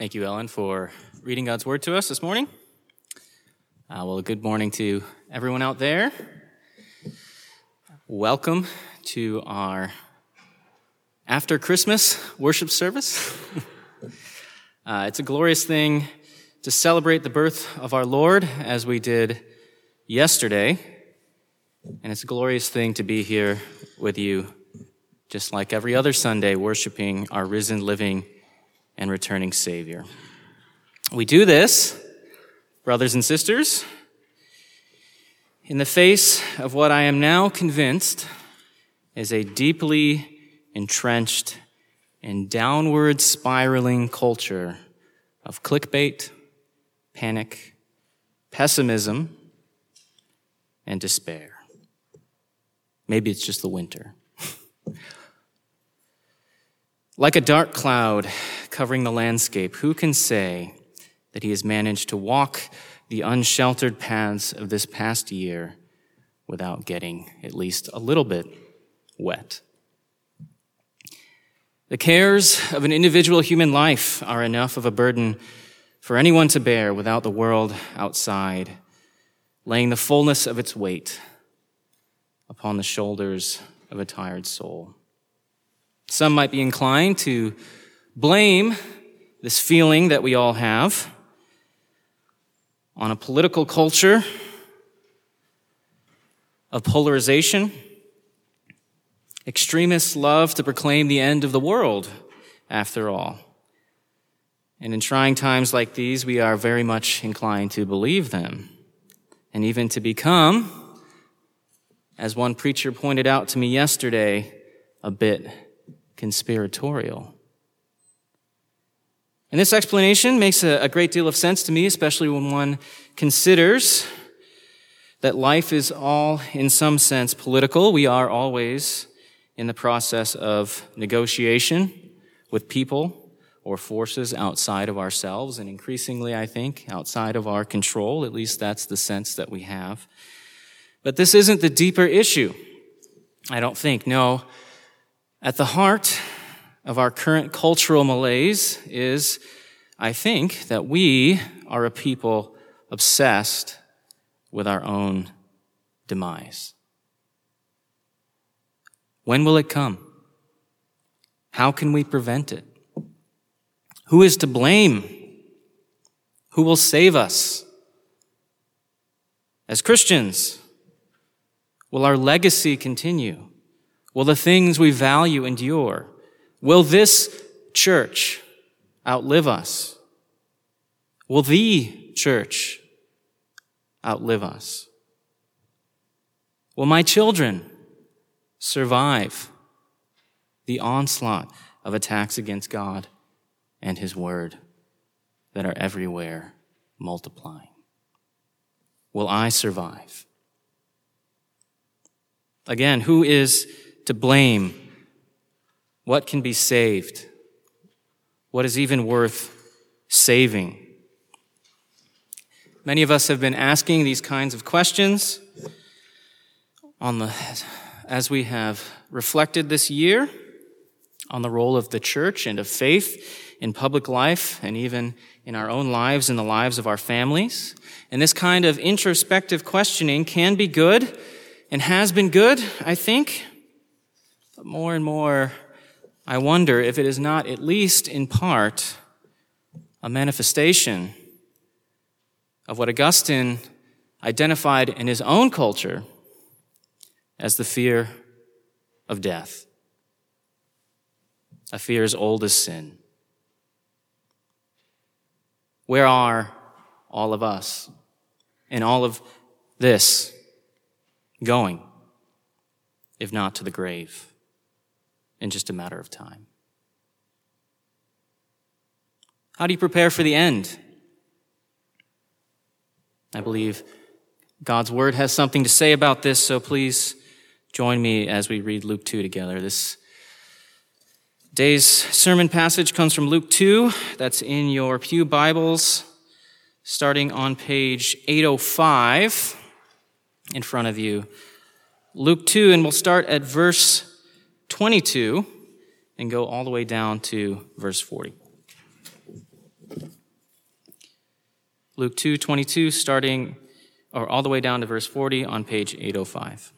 Thank you, Ellen, for reading God's Word to us this morning. Good morning to everyone out there. Welcome to our after Christmas worship service. It's a glorious thing to celebrate the birth of our Lord as we did yesterday. And it's a glorious thing to be here with you, just like every other Sunday, worshiping our risen, living, and returning Savior. We do this, brothers and sisters, in the face of what I am now convinced is a deeply entrenched and downward spiraling culture of clickbait, panic, pessimism, and despair. Maybe it's just the winter. Like a dark cloud covering the landscape, who can say that he has managed to walk the unsheltered paths of this past year without getting at least a little bit wet? The cares of an individual human life are enough of a burden for anyone to bear without the world outside laying the fullness of its weight upon the shoulders of a tired soul. Some might be inclined to blame this feeling that we all have on a political culture of polarization. Extremists love to proclaim the end of the world, after all. And in trying times like these, we are very much inclined to believe them, and even to become, as one preacher pointed out to me yesterday, a bit conspiratorial. And this explanation makes a great deal of sense to me, especially when one considers that life is all, in some sense, political. We are always in the process of negotiation with people or forces outside of ourselves, and increasingly, I think, outside of our control. At least that's the sense that we have. But this isn't the deeper issue, I don't think. No. At the heart of our current cultural malaise is, I think, that we are a people obsessed with our own demise. When will it come? How can we prevent it? Who is to blame? Who will save us? As Christians, will our legacy continue? Will the things we value endure? Will this church outlive us? Will the church outlive us? Will my children survive the onslaught of attacks against God and His Word that are everywhere multiplying? Will I survive? Again, who is to blame? What can be saved? What is even worth saving? Many of us have been asking these kinds of questions as we have reflected this year on the role of the church and of faith in public life and even in our own lives and the lives of our families. And this kind of introspective questioning can be good and has been good, I think. But more and more, I wonder if it is not, at least in part, a manifestation of what Augustine identified in his own culture as the fear of death, a fear as old as sin. Where are all of us in all of this going, if not to the grave, in just a matter of time? How do you prepare for the end? I believe God's Word has something to say about this, so please join me as we read Luke 2 together. This day's sermon passage comes from Luke 2. That's in your pew Bibles, starting on page 805 in front of you. Luke 2, and we'll start at verse 22 and go all the way down to verse 40. Luke 2:22, starting or all the way down to verse 40 on page 805.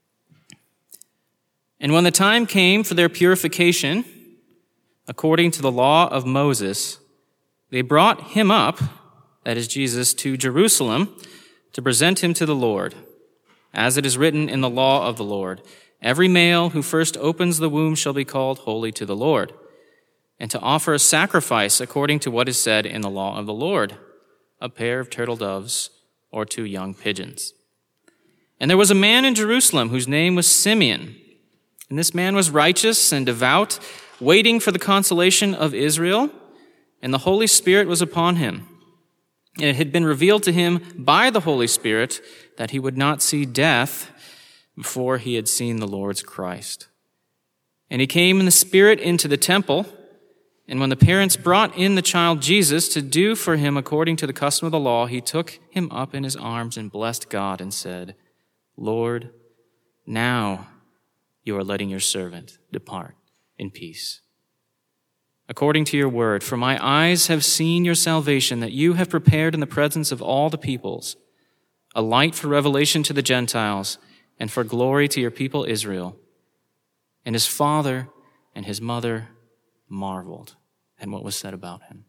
And when the time came for their purification, according to the law of Moses, they brought him up, that is Jesus, to Jerusalem to present him to the Lord, as it is written in the law of the Lord. Every male who first opens the womb shall be called holy to the Lord, and to offer a sacrifice according to what is said in the law of the Lord, a pair of turtle doves or 2 young pigeons. And there was a man in Jerusalem whose name was Simeon, and this man was righteous and devout, waiting for the consolation of Israel, and the Holy Spirit was upon him. And it had been revealed to him by the Holy Spirit that he would not see death before he had seen the Lord's Christ. And he came in the Spirit into the temple, and when the parents brought in the child Jesus to do for him according to the custom of the law, he took him up in his arms and blessed God and said, Lord, now you are letting your servant depart in peace, according to your word. For my eyes have seen your salvation, that you have prepared in the presence of all the peoples, a light for revelation to the Gentiles, and for glory to your people Israel. And his father and his mother marveled at what was said about him.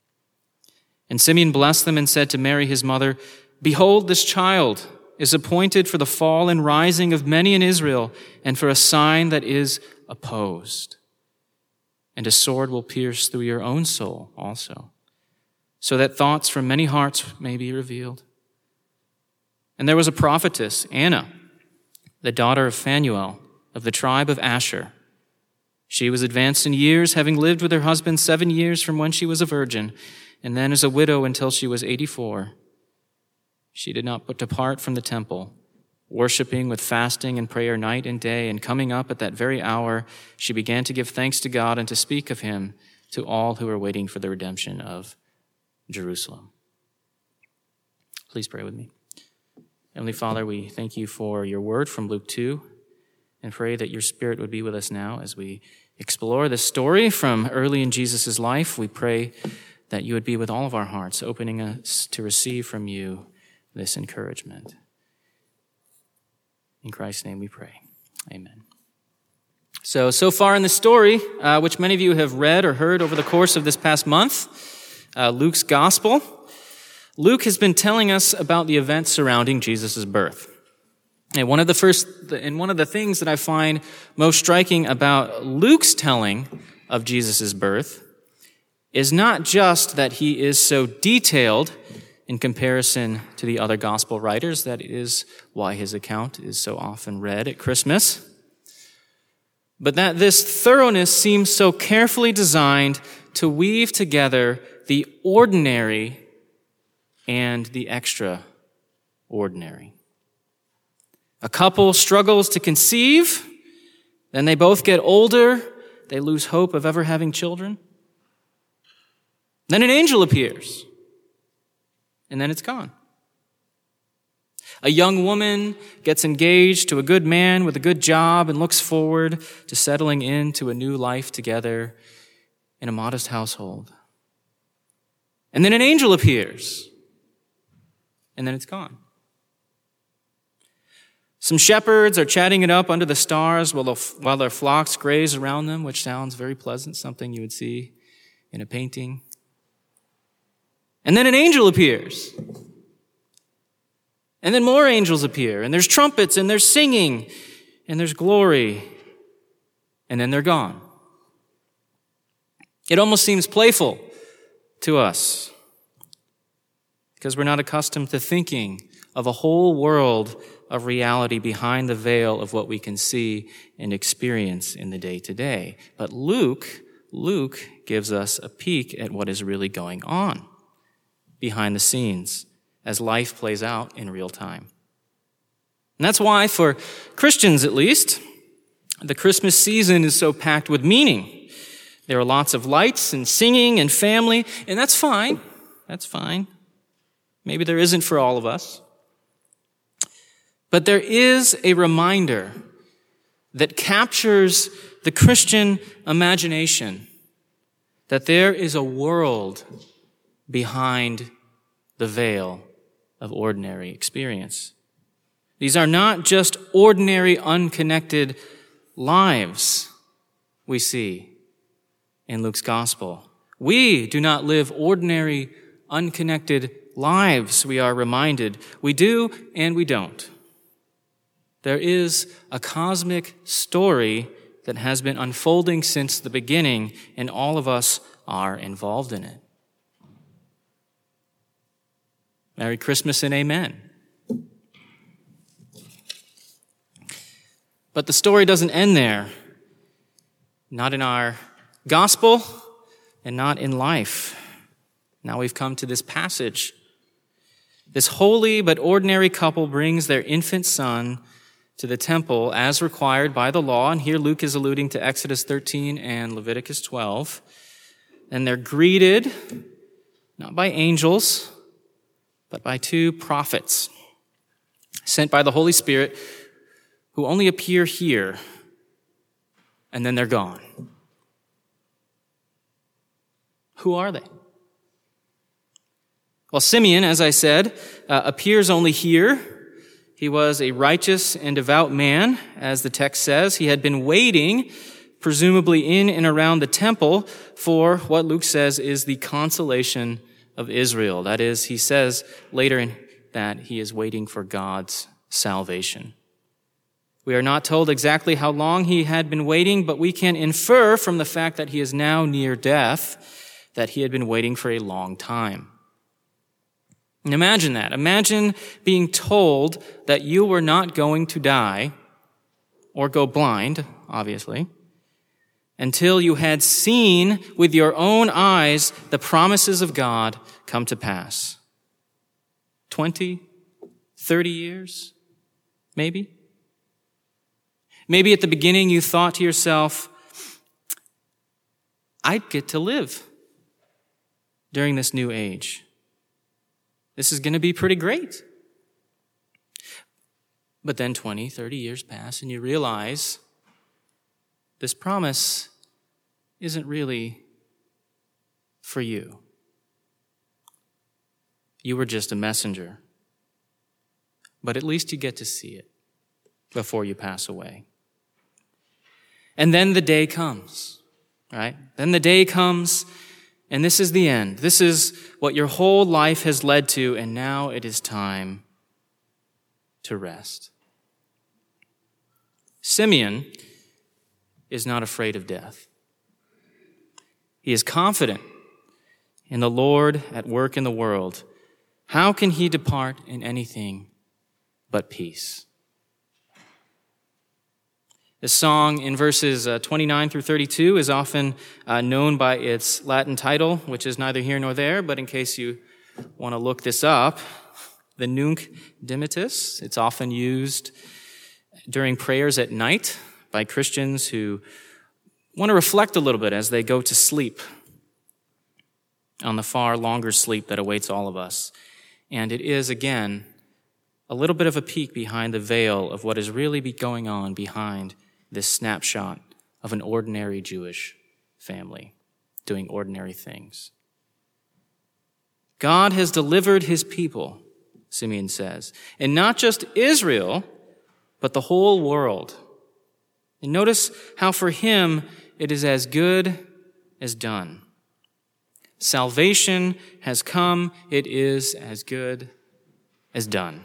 And Simeon blessed them and said to Mary his mother, Behold, this child is appointed for the fall and rising of many in Israel, and for a sign that is opposed. And a sword will pierce through your own soul also, so that thoughts from many hearts may be revealed. And there was a prophetess, Anna, the daughter of Phanuel, of the tribe of Asher. She was advanced in years, having lived with her husband 7 years from when she was a virgin, and then as a widow until she was 84. She did not depart from the temple, worshiping with fasting and prayer night and day, and coming up at that very hour, she began to give thanks to God and to speak of him to all who were waiting for the redemption of Jerusalem. Please pray with me. Heavenly Father, we thank you for your word from Luke 2, and pray that your Spirit would be with us now as we explore this story from early in Jesus' life. We pray that you would be with all of our hearts, opening us to receive from you this encouragement. In Christ's name we pray. Amen. So far in the story, which many of you have read or heard over the course of this past month, Luke's gospel, Luke has been telling us about the events surrounding Jesus' birth. And one of the things that I find most striking about Luke's telling of Jesus' birth is not just that he is so detailed in comparison to the other gospel writers. That is why his account is so often read at Christmas. But that this thoroughness seems so carefully designed to weave together the ordinary and the extraordinary. A couple struggles to conceive, then they both get older, they lose hope of ever having children. Then an angel appears, and then it's gone. A young woman gets engaged to a good man with a good job and looks forward to settling into a new life together in a modest household. And then an angel appears, and then it's gone. Some shepherds are chatting it up under the stars while their flocks graze around them, which sounds very pleasant, something you would see in a painting. And then an angel appears. And then more angels appear, and there's trumpets, and there's singing, and there's glory, and then they're gone. It almost seems playful to us because we're not accustomed to thinking of a whole world of reality behind the veil of what we can see and experience in the day-to-day. But Luke gives us a peek at what is really going on behind the scenes as life plays out in real time. And that's why, for Christians at least, the Christmas season is so packed with meaning. There are lots of lights and singing and family, and that's fine. That's fine. Maybe there isn't for all of us. But there is a reminder that captures the Christian imagination that there is a world behind the veil of ordinary experience. These are not just ordinary, unconnected lives we see in Luke's gospel. We do not live ordinary, unconnected lives, we are reminded. We do and we don't. There is a cosmic story that has been unfolding since the beginning, and all of us are involved in it. Merry Christmas and amen. But the story doesn't end there. Not in our gospel and not in life. Now we've come to this passage. This holy but ordinary couple brings their infant son to the temple as required by the law. And here Luke is alluding to Exodus 13 and Leviticus 12. And they're greeted not by angels, but by two prophets sent by the Holy Spirit who only appear here and then they're gone. Who are they? Well, Simeon, as I said, appears only here. He was a righteous and devout man, as the text says. He had been waiting, presumably in and around the temple, for what Luke says is the consolation of Israel. That is, he says later that he is waiting for God's salvation. We are not told exactly how long he had been waiting, but we can infer from the fact that he is now near death that he had been waiting for a long time. And imagine that. Imagine being told that you were not going to die or go blind, obviously, until you had seen with your own eyes the promises of God come to pass. 20, 30 years, maybe? Maybe at the beginning you thought to yourself, I'd get to live during this new age. This is going to be pretty great. But then 20, 30 years pass and you realize this promise isn't really for you. You were just a messenger. But at least you get to see it before you pass away. And then the day comes, right? Then the day comes, and this is the end. This is what your whole life has led to, and now it is time to rest. Simeon is not afraid of death. He is confident in the Lord at work in the world. How can he depart in anything but peace? This song in verses 29 through 32 is often known by its Latin title, which is neither here nor there, but in case you want to look this up, the Nunc Dimittis. It's often used during prayers at night by Christians who want to reflect a little bit as they go to sleep on the far longer sleep that awaits all of us. And it is, again, a little bit of a peek behind the veil of what is really going on behind this snapshot of an ordinary Jewish family doing ordinary things. God has delivered his people, Simeon says, and not just Israel, but the whole world. And notice how for him it is as good as done. Salvation has come, it is as good as done.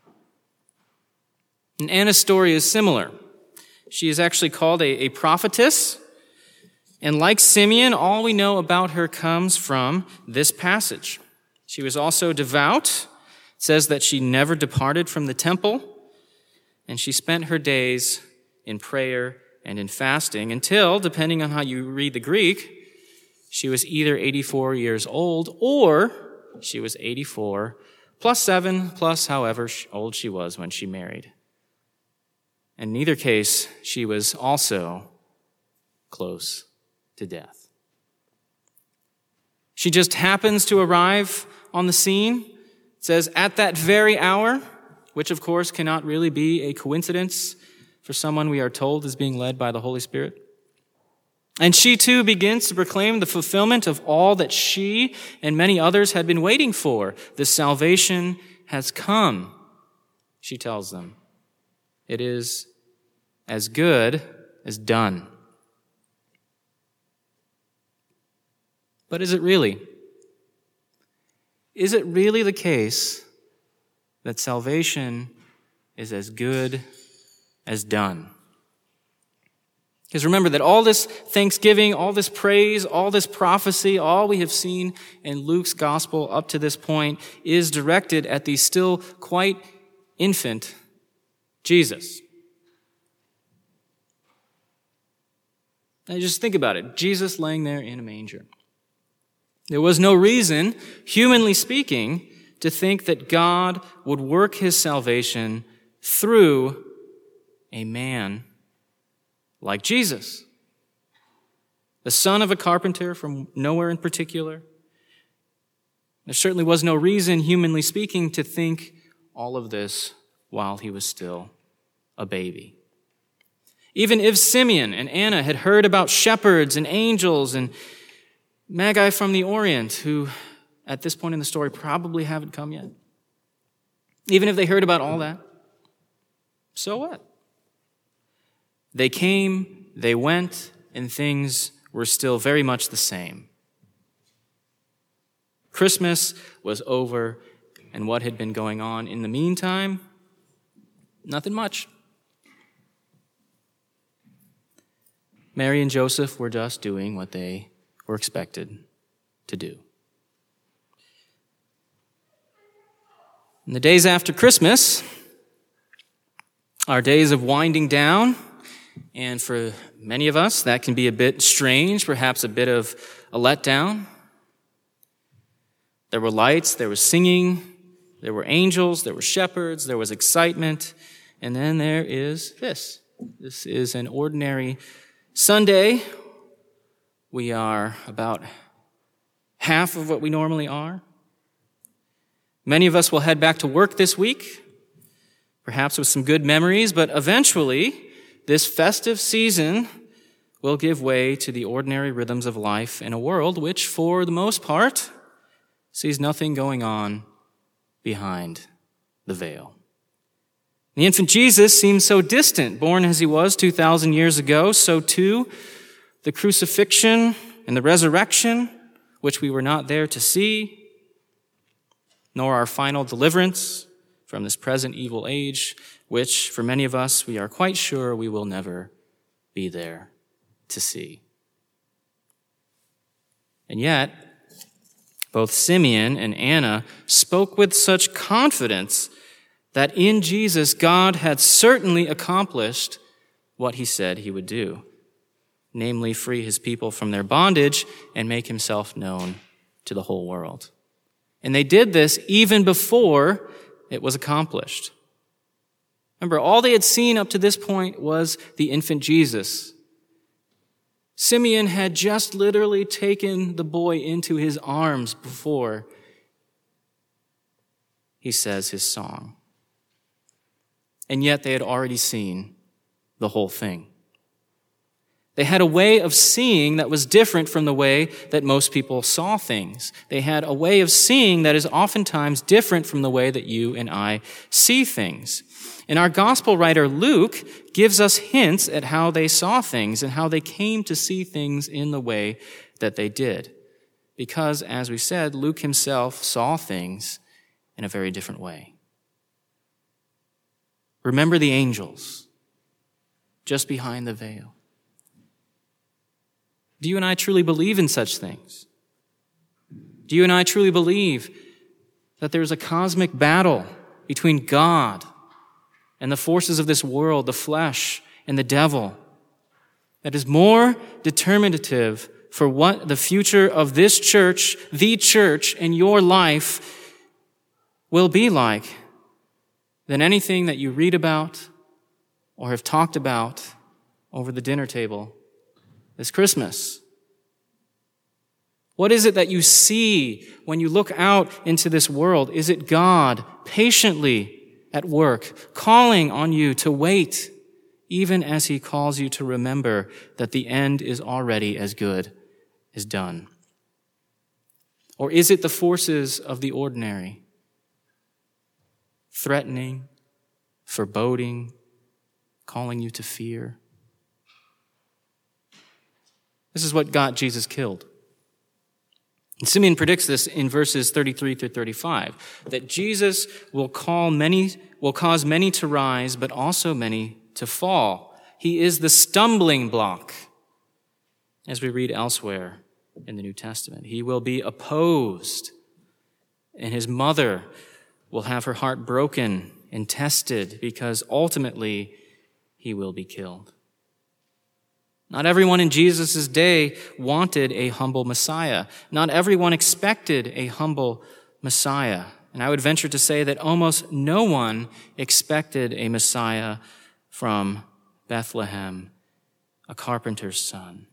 And Anna's story is similar. She is actually called a prophetess. And like Simeon, all we know about her comes from this passage. She was also devout. It says that she never departed from the temple. And she spent her days in prayer and in fasting until, depending on how you read the Greek, she was either 84 years old or she was 84 plus 7 plus however old she was when she married. In neither case, she was also close to death. She just happens to arrive on the scene. It says, at that very hour, which of course cannot really be a coincidence for someone we are told is being led by the Holy Spirit. And she too begins to proclaim the fulfillment of all that she and many others had been waiting for. The salvation has come, she tells them. It is as good as done. But is it really? Is it really the case that salvation is as good as done? Because remember that all this thanksgiving, all this praise, all this prophecy, all we have seen in Luke's gospel up to this point is directed at the still quite infant Jesus. Now just think about it. Jesus laying there in a manger. There was no reason, humanly speaking, to think that God would work his salvation through a man like Jesus, the son of a carpenter from nowhere in particular. There certainly was no reason, humanly speaking, to think all of this while he was still a baby. Even if Simeon and Anna had heard about shepherds and angels and Magi from the Orient, who at this point in the story probably haven't come yet, even if they heard about all that, so what? They came, they went, and things were still very much the same. Christmas was over, and what had been going on in the meantime? Nothing much. Mary and Joseph were just doing what they were expected to do. In the days after Christmas are days of winding down, and for many of us, that can be a bit strange, perhaps a bit of a letdown. There were lights, there was singing, there were angels, there were shepherds, there was excitement, and then there is this. This is an ordinary Sunday. We are about half of what we normally are. Many of us will head back to work this week, perhaps with some good memories, but eventually this festive season will give way to the ordinary rhythms of life in a world which, for the most part, sees nothing going on behind the veil. The infant Jesus seems so distant, born as he was 2,000 years ago. So too, the crucifixion and the resurrection, which we were not there to see, nor our final deliverance from this present evil age, which for many of us, we are quite sure we will never be there to see. And yet, both Simeon and Anna spoke with such confidence that in Jesus, God had certainly accomplished what he said he would do, namely free his people from their bondage and make himself known to the whole world. And they did this even before it was accomplished. Remember, all they had seen up to this point was the infant Jesus. Simeon had just literally taken the boy into his arms before he says his song. And yet they had already seen the whole thing. They had a way of seeing that was different from the way that most people saw things. They had a way of seeing that is oftentimes different from the way that you and I see things. And our gospel writer Luke gives us hints at how they saw things and how they came to see things in the way that they did. Because, as we said, Luke himself saw things in a very different way. Remember the angels just behind the veil. Do you and I truly believe in such things? Do you and I truly believe that there's a cosmic battle between God and the forces of this world, the flesh and the devil, that is more determinative for what the future of this church, the church, and your life will be like than anything that you read about or have talked about over the dinner table this Christmas? What is it that you see when you look out into this world? Is it God patiently at work, calling on you to wait, even as he calls you to remember that the end is already as good as done? Or is it the forces of the ordinary, threatening, foreboding, calling you to fear? This is what got Jesus killed. And Simeon predicts this in verses 33 through 35, that Jesus will cause many to rise, but also many to fall. He is the stumbling block, as we read elsewhere in the New Testament. He will be opposed, and his mother will have her heart broken and tested, because ultimately he will be killed. Not everyone in Jesus' day wanted a humble Messiah. Not everyone expected a humble Messiah. And I would venture to say that almost no one expected a Messiah from Bethlehem, a carpenter's son.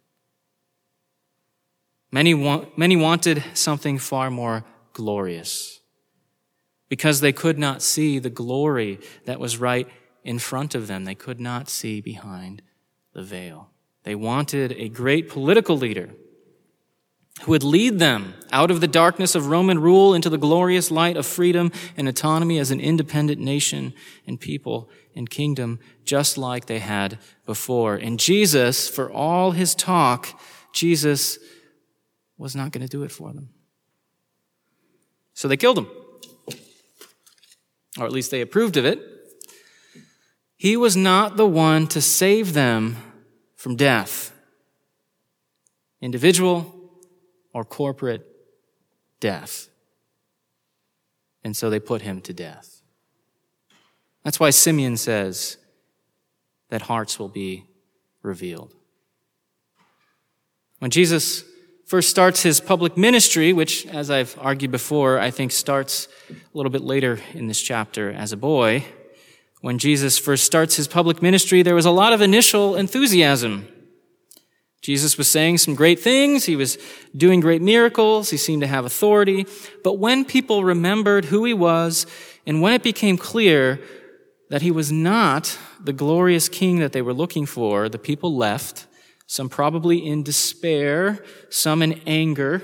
Many wanted something far more glorious, because they could not see the glory that was right in front of them. They could not see behind the veil. They wanted a great political leader who would lead them out of the darkness of Roman rule into the glorious light of freedom and autonomy as an independent nation and people and kingdom, just like they had before. And Jesus, for all his talk, Jesus was not going to do it for them. So they killed him. Or at least they approved of it. He was not the one to save them from death, individual or corporate death. And so they put him to death. That's why Simeon says that hearts will be revealed. When Jesus first starts his public ministry, which, as I've argued before, I think starts a little bit later in this chapter as a boy, when Jesus first starts his public ministry, there was a lot of initial enthusiasm. Jesus was saying some great things. He was doing great miracles. He seemed to have authority. But when people remembered who he was, and when it became clear that he was not the glorious king that they were looking for, the people left, some probably in despair, some in anger.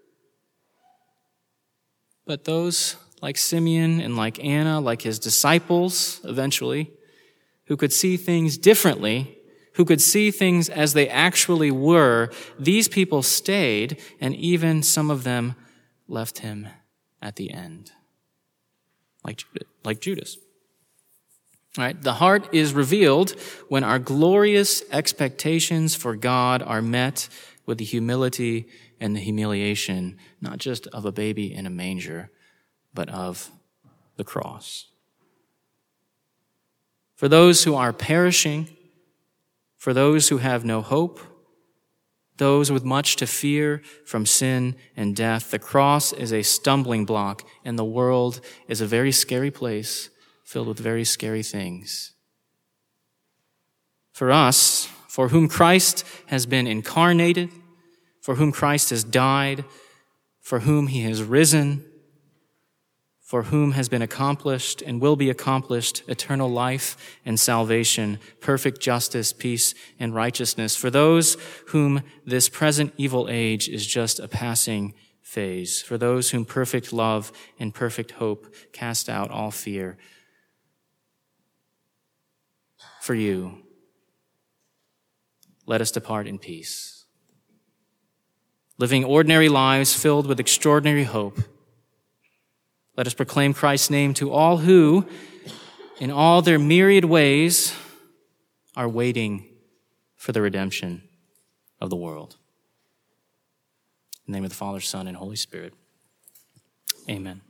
But those like Simeon and like Anna, like his disciples eventually, who could see things differently, who could see things as they actually were, these people stayed, and even some of them left him at the end, like Judas. All right, the heart is revealed when our glorious expectations for God are met with the humility and the humiliation, not just of a baby in a manger, but of the cross. For those who are perishing, for those who have no hope, those with much to fear from sin and death, the cross is a stumbling block, and the world is a very scary place filled with very scary things. For us, for whom Christ has been incarnated, for whom Christ has died, for whom he has risen, for whom has been accomplished and will be accomplished eternal life and salvation, perfect justice, peace, and righteousness. For those whom this present evil age is just a passing phase. For those whom perfect love and perfect hope cast out all fear. For you, let us depart in peace, living ordinary lives filled with extraordinary hope. Let us proclaim Christ's name to all who, in all their myriad ways, are waiting for the redemption of the world. In the name of the Father, Son, and Holy Spirit. Amen.